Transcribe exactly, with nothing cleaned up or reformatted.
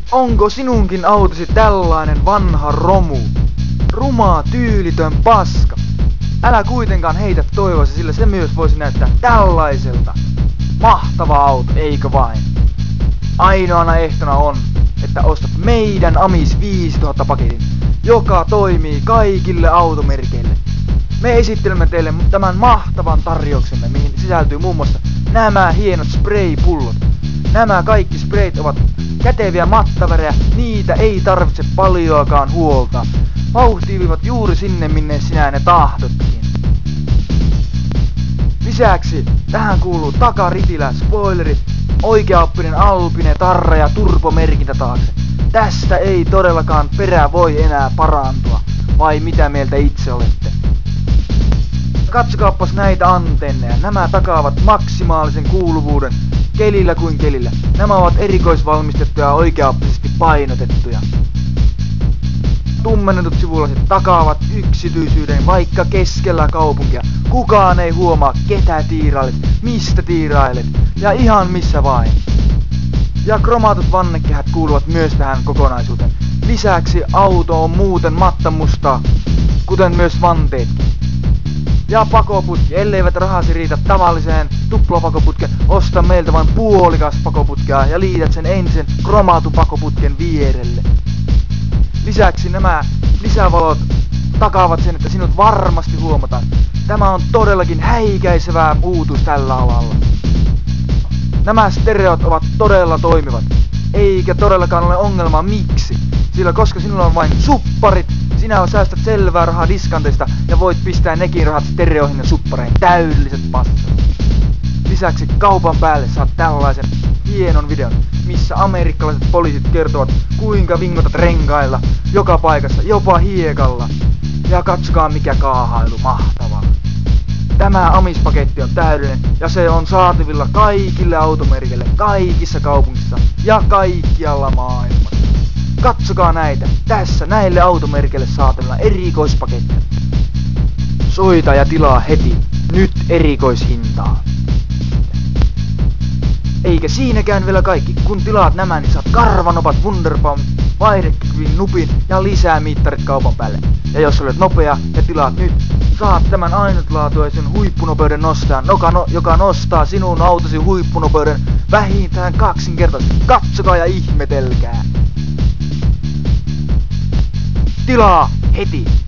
Onko sinunkin autosi tällainen vanha romu? Ruma, tyylitön paska. Älä kuitenkaan heitä toivoasi, sillä se myös voisi näyttää tällaiselta. Mahtava auto, eikö vain? Ainoana ehtona on, että ostat meidän Amis viisituhatta paketin, joka toimii kaikille automerkeille. Me esittelemme teille tämän mahtavan tarjouksemme, mihin sisältyy muun muassa nämä hienot spraypullot. Nämä kaikki sprayt ovat käteviä mattavärejä, niitä ei tarvitse paljoakaan huolta. Vauhtiivivat juuri sinne, minne sinä ne tahdotkin. Lisäksi tähän kuuluu takaritilä, spoileri, oikeaoppinen alpine, tarra ja turbomerkintä taakse. Tästä ei todellakaan perä voi enää parantua. Vai mitä mieltä itse olette? Katsokaappas näitä antenneja. Nämä takaavat maksimaalisen kuuluvuuden kelillä kuin kelillä. Nämä ovat erikoisvalmistettuja ja oikeaoppisesti painotettuja. Tummennetut sivulasit takaavat yksityisyyden vaikka keskellä kaupunkia. Kukaan ei huomaa ketä tiirailet, mistä tiirailet ja ihan missä vain. Ja kromaatut vannekehät kuuluvat myös tähän kokonaisuuteen. Lisäksi auto on muuten mattamusta, kuten myös vanteetkin. Ja pakoputki, elleivät rahasi riitä tavalliseen tuplapakoputken, osta meiltä vain puolikas pakoputkea ja liität sen entisen kromaatun pakoputken vierelle. Lisäksi nämä lisävalot takaavat sen, että sinut varmasti huomataan. Tämä on todellakin häikäisevää uutuus tällä alalla. Nämä stereot ovat todella toimivat, eikä todellakaan ole ongelmaa miksi. Sillä koska sinulla on vain supparit, sinä säästät selvää rahaa diskanteista ja voit pistää nekin rahat stereoihin ja suppareihin. Täydelliset passat. Lisäksi kaupan päälle saat tällaisen hienon videon, missä amerikkalaiset poliisit kertovat kuinka vingotat renkailla joka paikassa, jopa hiekalla. Ja katsokaa mikä kaahailu, mahtavaa. Tämä Amis-paketti on täydellinen ja se on saatavilla kaikille automerkeille, kaikissa kaupungissa ja kaikkialla maailmassa. Katsokaa näitä, tässä näille automerkeille saatavilla erikoispaketteja. Soita ja tilaa heti, nyt erikoishintaa. Eikä siinäkään vielä kaikki, kun tilaat nämä, niin saat karvanopat, Wunderbaum, vaihdekyvyn nupin ja lisää mittarit kaupan päälle. Ja jos olet nopea ja tilaat nyt, saat tämän ainutlaatuisen huippunopeuden nostajan, joka, no, joka nostaa sinun autosi huippunopeuden vähintään kaksinkertaisesti. Katsokaa ja ihmetelkää. Tilaa heti!